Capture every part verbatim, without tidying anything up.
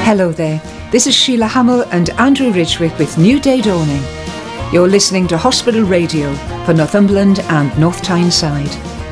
Hello there, this is Sheila Hamill and Andrew Ridgwick with New Day Dawning. You're listening to Hospital Radio for Northumberland and North Tyneside.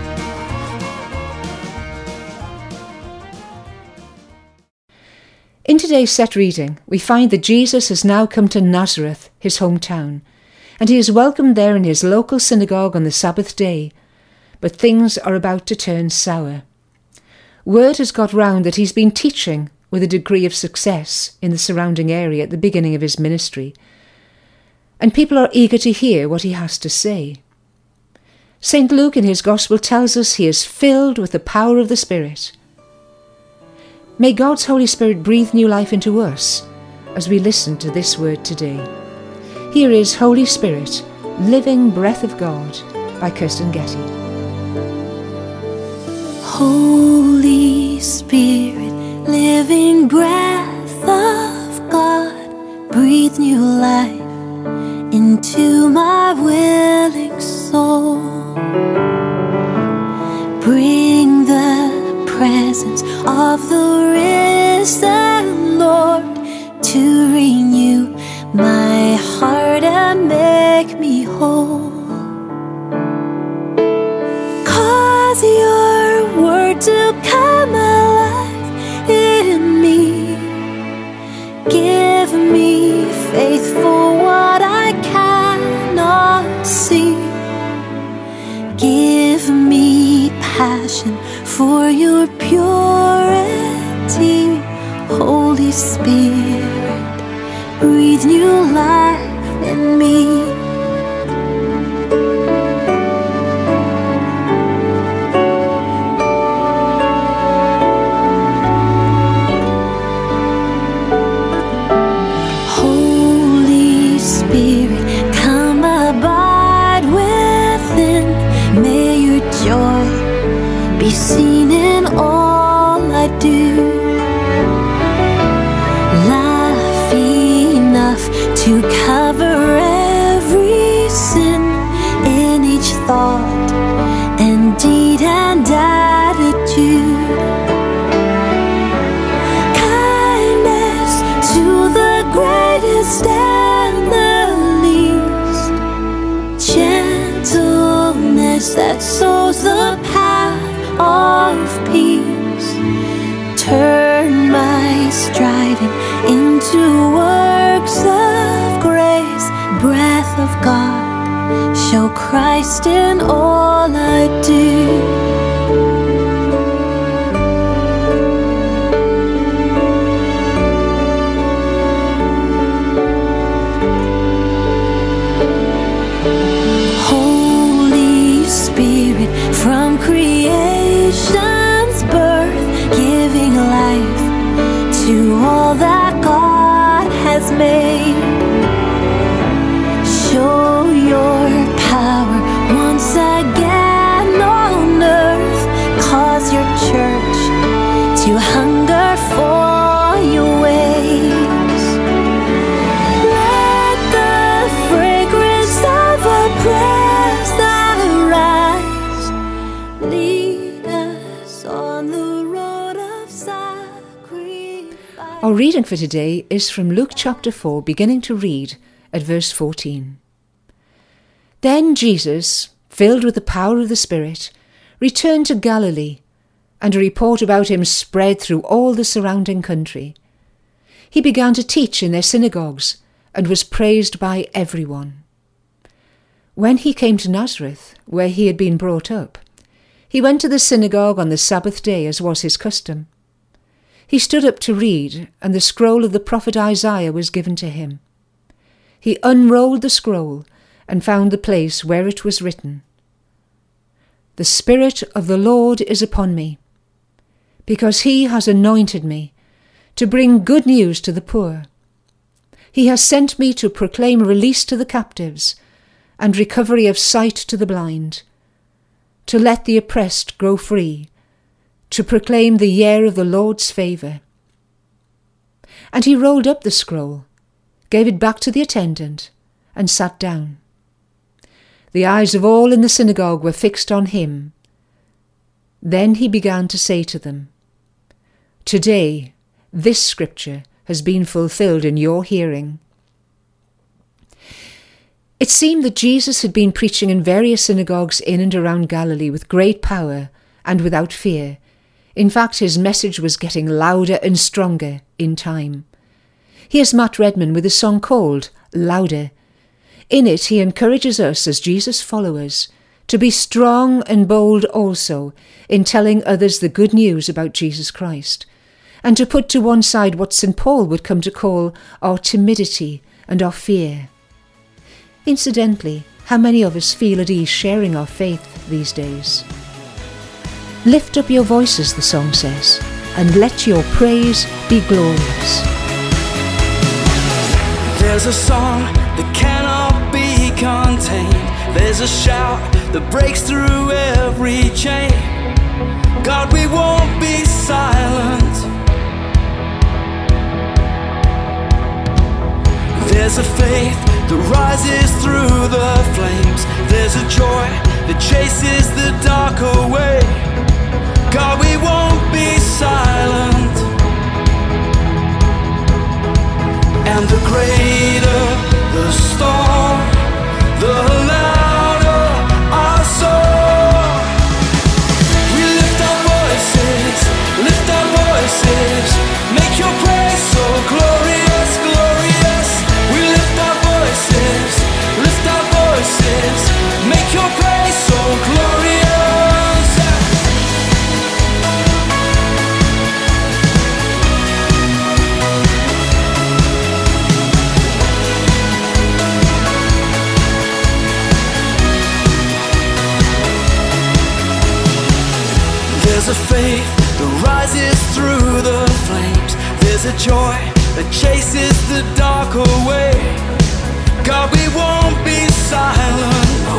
In today's set reading, we find that Jesus has now come to Nazareth, his hometown, and he is welcomed there in his local synagogue on the Sabbath day, but things are about to turn sour. Word has got round that he's been teaching with a degree of success in the surrounding area at the beginning of his ministry, and people are eager to hear what he has to say. Saint Luke in his Gospel tells us he is filled with the power of the Spirit. May God's Holy Spirit breathe new life into us as we listen to this word today. Here is Holy Spirit, Living Breath of God by Kirsten Getty. Holy Spirit, living breath of God, breathe new life into my willing soul. Bring the presence of the risen Lord to renew my heart and make me whole. 'Cause your word to come alive in me. Give me faith for what I cannot see. Give me passion for your purity. Holy Spirit, breathe new life in me. Be seen in all I do. Love enough to cover every sin in each thought and deed and attitude. Kindness to the greatest and the least. Gentleness that sows the path of peace. Turn my striving into works of grace. Breath of God, show Christ in all I do. Holy Spirit, from creation's birth, giving life to all that God has made. Show your power once again on earth. Cause your church to hunger for your ways. Let the fragrance of a praise arise. Lead us on the road of sacrifice. Our reading for today is from Luke chapter four, beginning to read at verse fourteen. Then Jesus, filled with the power of the Spirit, returned to Galilee, and a report about him spread through all the surrounding country. He began to teach in their synagogues and was praised by everyone. When he came to Nazareth, where he had been brought up, he went to the synagogue on the Sabbath day, as was his custom. He stood up to read, and the scroll of the prophet Isaiah was given to him. He unrolled the scroll and found the place where it was written, "The Spirit of the Lord is upon me, because he has anointed me to bring good news to the poor. He has sent me to proclaim release to the captives and recovery of sight to the blind, to let the oppressed go free, to proclaim the year of the Lord's favour." And he rolled up the scroll, gave it back to the attendant, and sat down. The eyes of all in the synagogue were fixed on him. Then he began to say to them, "Today this scripture has been fulfilled in your hearing. It seemed that Jesus had been preaching in various synagogues in and around Galilee with great power and without fear. In fact, his message was getting louder and stronger in time. Here's Matt Redman with a song called Louder. In it, he encourages us as Jesus followers to be strong and bold also in telling others the good news about Jesus Christ, and to put to one side what Saint Paul would come to call our timidity and our fear. Incidentally, how many of us feel at ease sharing our faith these days? Lift up your voices, the song says, and let your praise be glorious. There's a song that cannot be contained. There's a shout that breaks through every chain. God, we won't be silent. There's a faith that rises through the flames. There's a joy that chases the dark away. God, we won't be silent. And the greater the storm, the louder our song. We lift our voices, lift our voices, make your praise so glorious, glorious. We lift our voices, lift our voices, make your praise so glorious. There's a faith that rises through the flames. There's a joy that chases the dark away. God, we won't be silent, no.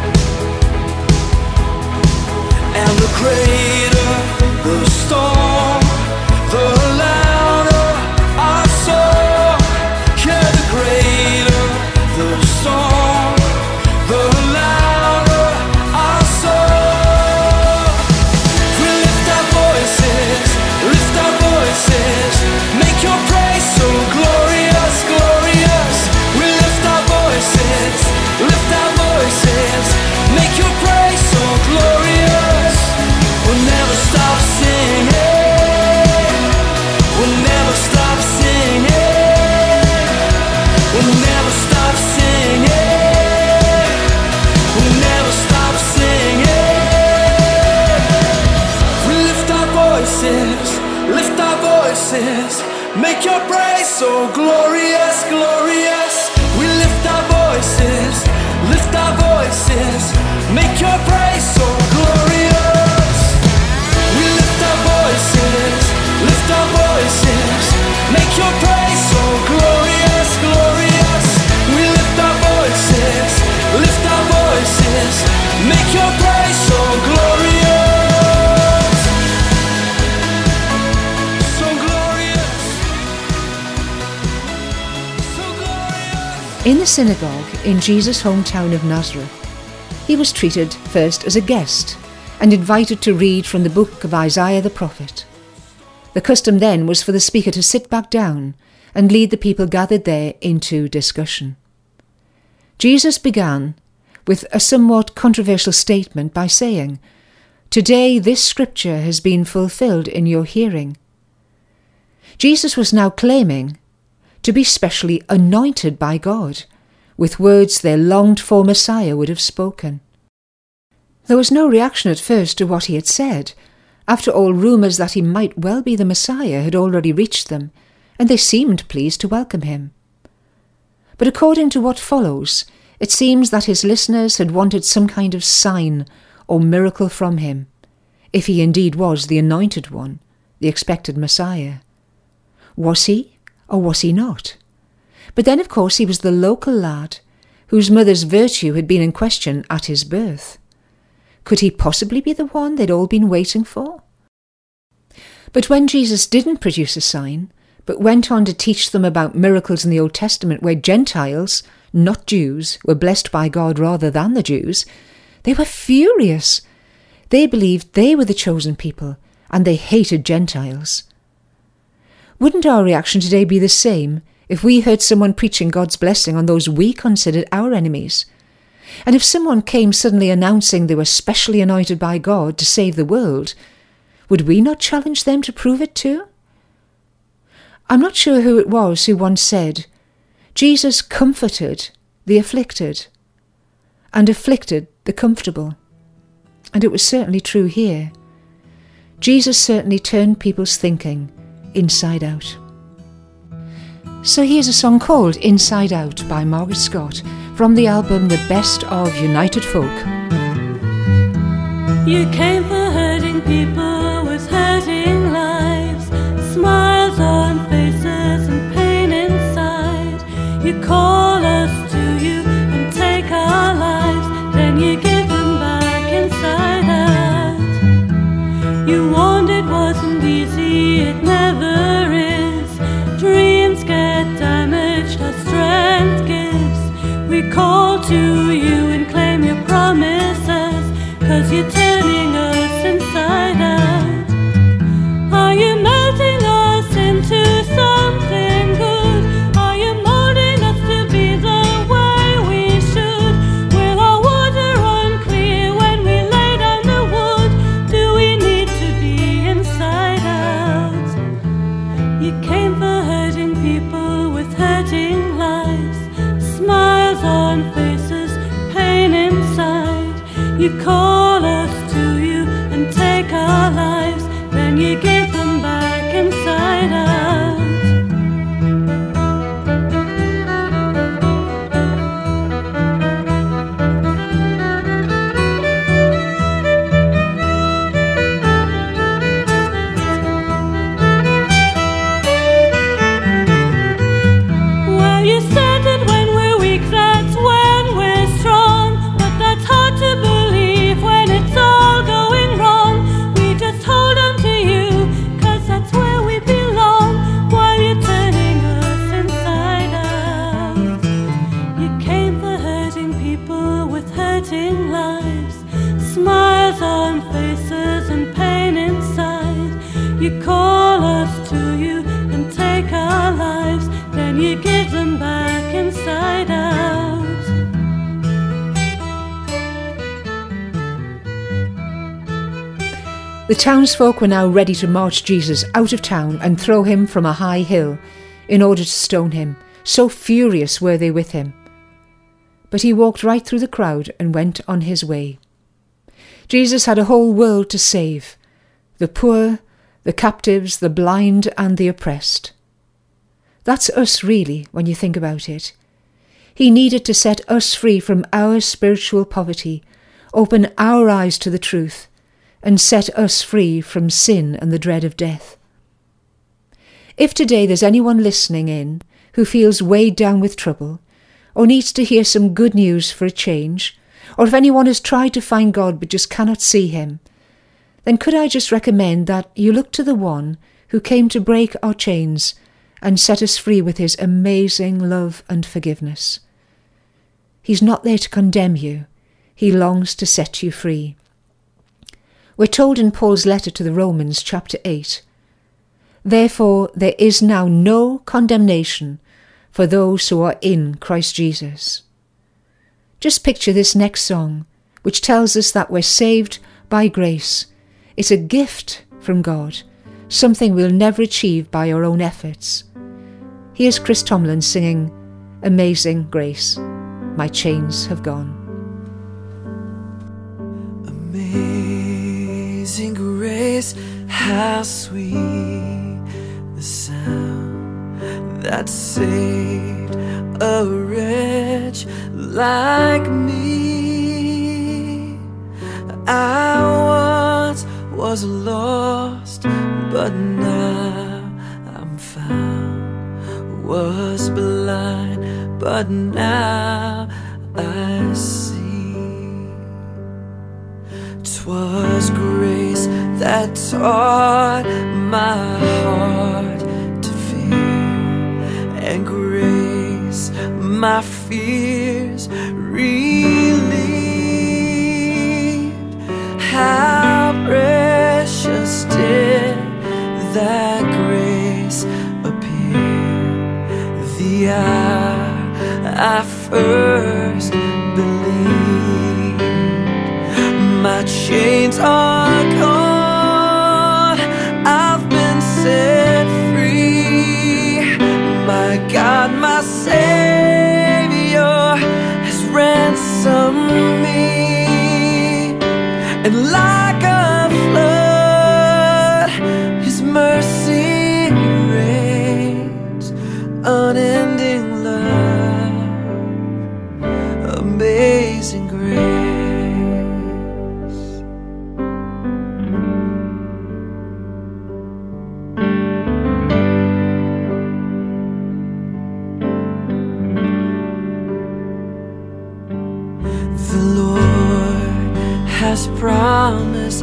And the greater the storm, the louder our song. Yeah, the greater the storm, the louder our song. We lift our voices, lift our voices, make your praise so glorious, glorious. We lift our voices, lift our voices, make your praise so glorious. We'll never stop singing, we'll never stop singing, we'll never stop singing, we'll never stop singing. We lift our voices, lift our voices, make your praise so glorious, glorious. We lift our voices, lift our voices, make your praise so glorious. We lift our voices, lift our voices, make your praise so glorious, glorious. We lift our voices, lift our voices, make your praise so glorious, so glorious, so glorious. In the synagogue in Jesus' hometown of Nazareth, he was treated first as a guest and invited to read from the book of Isaiah the prophet. The custom then was for the speaker to sit back down and lead the people gathered there into discussion. Jesus began with a somewhat controversial statement by saying, "Today this scripture has been fulfilled in your hearing." Jesus was now claiming to be specially anointed by God, with words their longed-for Messiah would have spoken. There was no reaction at first to what he had said. After all, rumours that he might well be the Messiah had already reached them, and they seemed pleased to welcome him. But according to what follows, it seems that his listeners had wanted some kind of sign or miracle from him, if he indeed was the anointed one, the expected Messiah. Was he, or was he not? But then, of course, he was the local lad whose mother's virtue had been in question at his birth. Could he possibly be the one they'd all been waiting for? But when Jesus didn't produce a sign, but went on to teach them about miracles in the Old Testament where Gentiles, not Jews, were blessed by God rather than the Jews, they were furious. They believed they were the chosen people, and they hated Gentiles. Wouldn't our reaction today be the same if we heard someone preaching God's blessing on those we considered our enemies? And if someone came suddenly announcing they were specially anointed by God to save the world, would we not challenge them to prove it too? I'm not sure who it was who once said, Jesus comforted the afflicted and afflicted the comfortable. And it was certainly true here. Jesus certainly turned people's thinking inside out. So here's a song called Inside Out by Margaret Scott from the album The Best of United Folk. You came for hurting people with hurting lives, smiles on faces and pain inside. You call us to you and take our lives, then you give them back inside out. You warned it wasn't easy, it never is. Dreams get damaged, our strength gives. We call to you and claim your promises, 'cause you're turning us inside out. Are you melting us into something good? Are you molding us to be the way we should? Will our water run clear when we lay down the wood? Do we need to be inside out? You came for hurting people with hurting lives, smiles on faces, pain inside. You call us to you and take our lives, then you give them back inside out. Well, you said that when we're weak, that's when we're strong, but that's hard to believe when it's all going wrong. We just hold on to you, 'cause that's where we belong, while you're turning us inside out. You came for hurting people with hurting lives, smiles on faces and pain inside. You call us to you and take our lives, then you give them back inside out. The townsfolk were now ready to march Jesus out of town and throw him from a high hill in order to stone him. So furious were they with him. But he walked right through the crowd and went on his way. Jesus had a whole world to save: the poor, the captives, the blind and the oppressed. That's us really, when you think about it. He needed to set us free from our spiritual poverty, open our eyes to the truth, and set us free from sin and the dread of death. If today there's anyone listening in who feels weighed down with trouble, or needs to hear some good news for a change, or if anyone has tried to find God but just cannot see him, then could I just recommend that you look to the one who came to break our chains and set us free with his amazing love and forgiveness. He's not there to condemn you. He longs to set you free. We're told in Paul's letter to the Romans, chapter eight, "Therefore there is now no condemnation for those who are in Christ Jesus." Just picture this next song, which tells us that we're saved by grace. It's a gift from God, something we'll never achieve by our own efforts. Here's Chris Tomlin singing Amazing Grace, My Chains Have Gone. Amazing grace, how sweet the sound that saved a wretch like me. I once was lost, but now I'm found. Was blind, but now I see. 'Twas grace that taught my heart to fear, and grace my fears relieved. How precious did that grace I first believed. My chains are gone, I've been set free. My God, my Savior has ransomed me. And like a flood, His mercy reigns. Unending love, amazing grace. The Lord has promised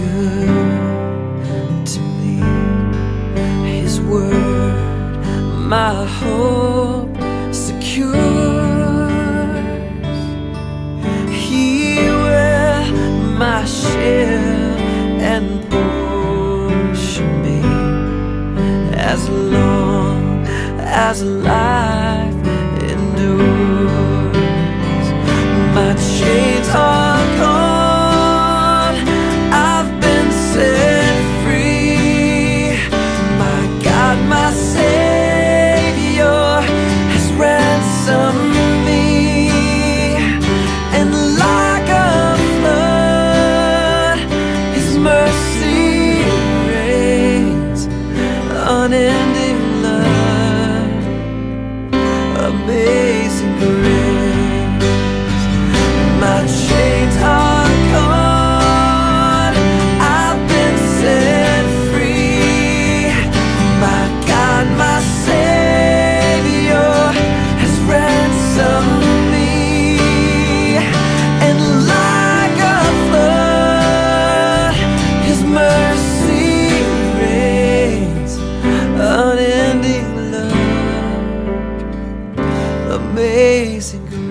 good to me. His word, my hope secures. He will my shield and portion be, as long as life endures. My chains are gone, I've been set free. My God, my Savior has ransomed me. And like a flood, His mercy reigns. Unending love, amazing grace. My chains are gone, I've been set free. My God, my Savior has ransomed me. And like a flood, His mercy reigns. Unending love, amazing grace.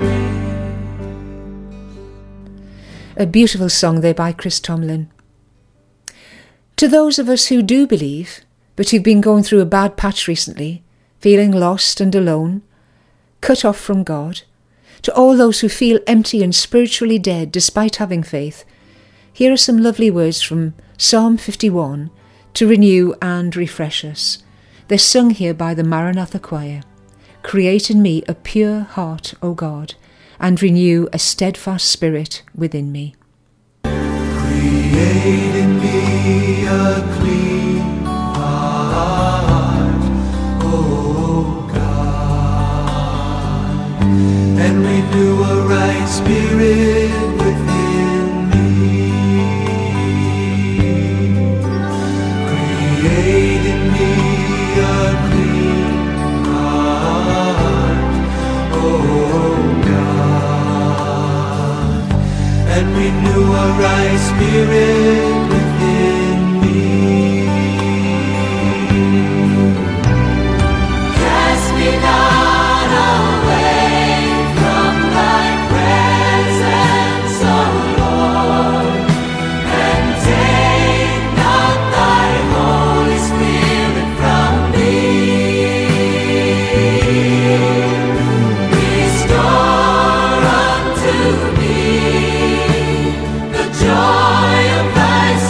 A beautiful song there by Chris Tomlin. To those of us who do believe, but who've been going through a bad patch recently, feeling lost and alone, cut off from God, to all those who feel empty and spiritually dead despite having faith, here are some lovely words from Psalm fifty-one to renew and refresh us. They're sung here by the Maranatha Choir. Create in me a pure heart, O God, and renew a steadfast spirit within me. Create in me a clean heart, O God, and renew a right spirit within me. Create in me a clean heart, O God, and renew a right spirit within me. Cast me not away from thy presence, O Lord, and take not thy Holy Spirit from me. Restore unto me the joy of thy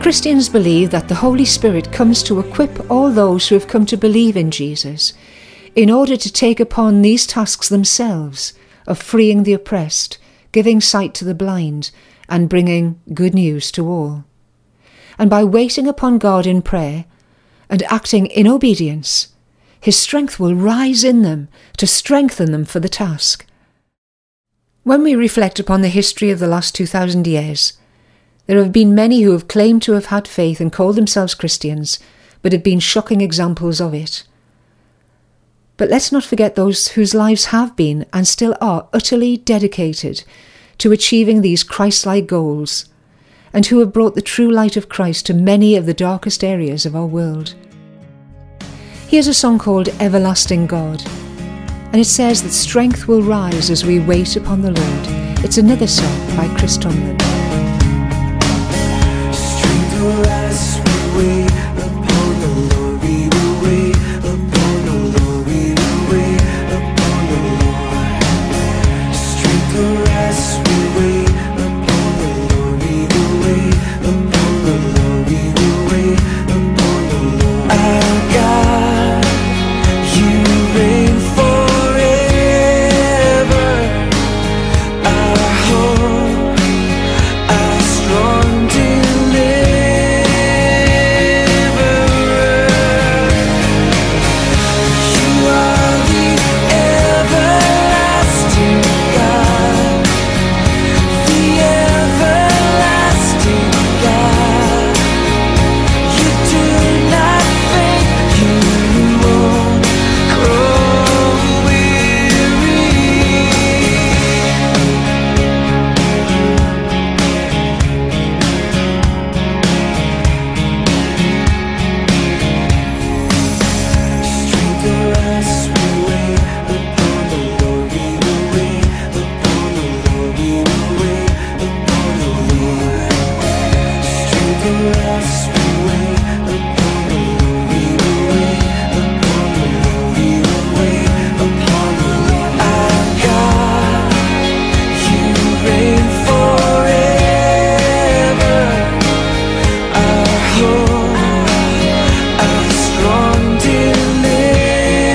Christians believe that the Holy Spirit comes to equip all those who have come to believe in Jesus in order to take upon these tasks themselves of freeing the oppressed, giving sight to the blind, and bringing good news to all. And by waiting upon God in prayer and acting in obedience, His strength will rise in them to strengthen them for the task. When we reflect upon the history of the last two thousand years, there have been many who have claimed to have had faith and called themselves Christians, but have been shocking examples of it. But let's not forget those whose lives have been and still are utterly dedicated to achieving these Christ-like goals, and who have brought the true light of Christ to many of the darkest areas of our world. Here's a song called Everlasting God, and it says that strength will rise as we wait upon the Lord. It's another song by Chris Tomlin. Strength will rise as we wait upon the Lord. We will wait upon the Lord. We will wait upon the Lord. Strength will rise as we wait upon the Lord. We will wait upon the Lord. We will wait upon the Lord. Our God, You reign forever. Our hope, our strong deliverer. You are the everlasting God, the everlasting God. You do not faint, You won't grow weary. Strength will rise as we wait upon the Lord. We will wait upon the Lord. We will wait upon the Lord. Strength will rise as we wait upon the Lord. We will wait upon the Lord. We will wait upon the Lord. Our God, You reign forever. Our hope, our strong deliverer.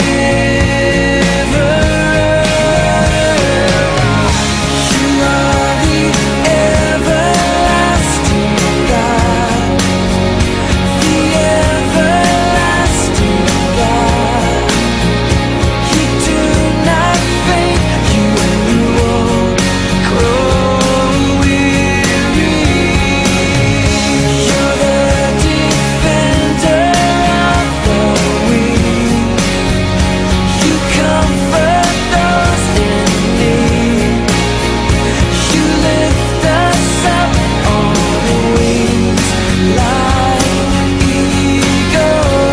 You are the everlasting God, the everlasting God. You do not faint, You won't grow weary. You're the defender of the weak. You comfort those in need. You lift us up on wings like eagles.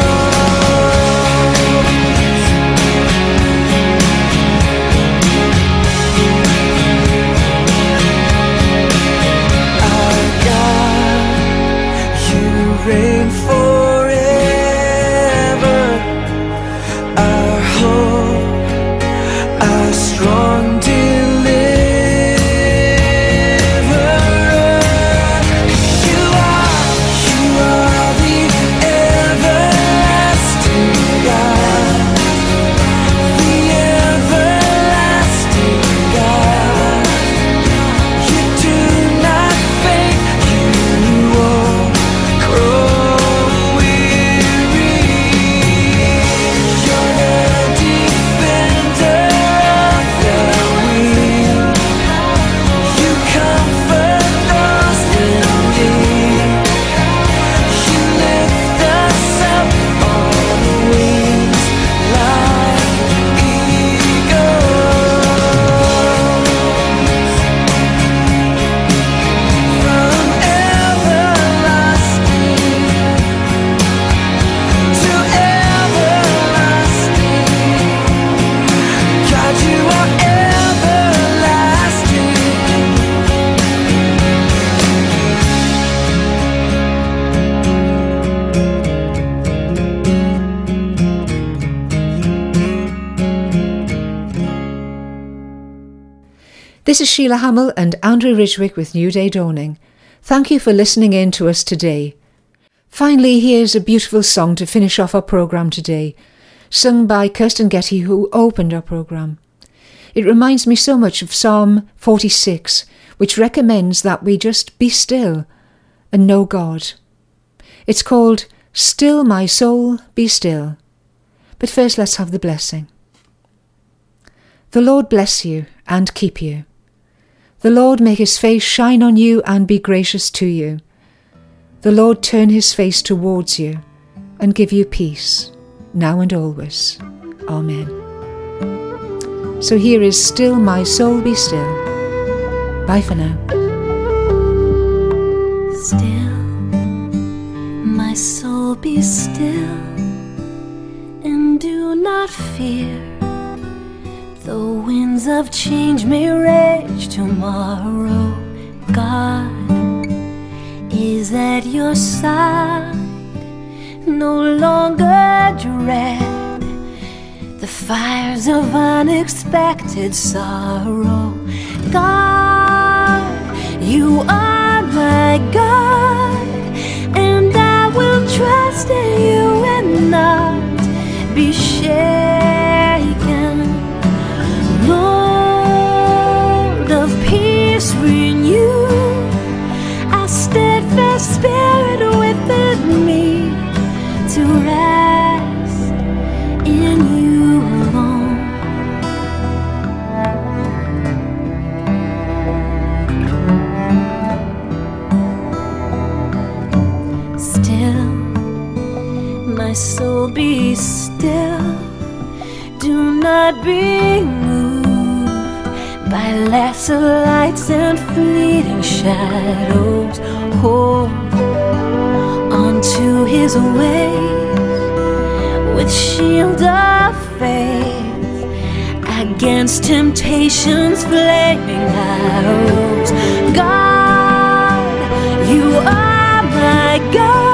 Our God, You reign forever. Our hope, our strong deliverer. You are, You are the everlasting God, the everlasting God. You do not faint, You won't grow weary. You're the defender of the weak. You comfort those in need. You lift us up on wings like eagles. From everlasting to everlasting, God, You are everlasting. This is Sheila Hamill and Andrew Ridgwick with New Day Dawning. Thank you for listening in to us today. Finally, here's a beautiful song to finish off our programme today, sung by Kirsten Getty, who opened our programme. It reminds me so much of Psalm forty-six, which recommends that we just be still and know God. It's called Still My Soul, Be Still. But first, let's have the blessing. The Lord bless you and keep you. The Lord make his face shine on you and be gracious to you. The Lord turn his face towards you and give you peace, now and always. Amen. So here is Still My Soul Be Still. Bye for now. Still, my soul be still, and do not fear. Though winds of change may rage tomorrow, God is at your side. No longer dread the fires of unexpected sorrow. God, you are my God, and I will trust in you and not be shaken. Lord of peace, renew a steadfast spirit within me to rest in you alone. Still, my soul be still. Do not be moved by lesser lights and fleeting shadows. Hold onto his ways with shield of faith against temptation's flaming arrows. God, you are my God.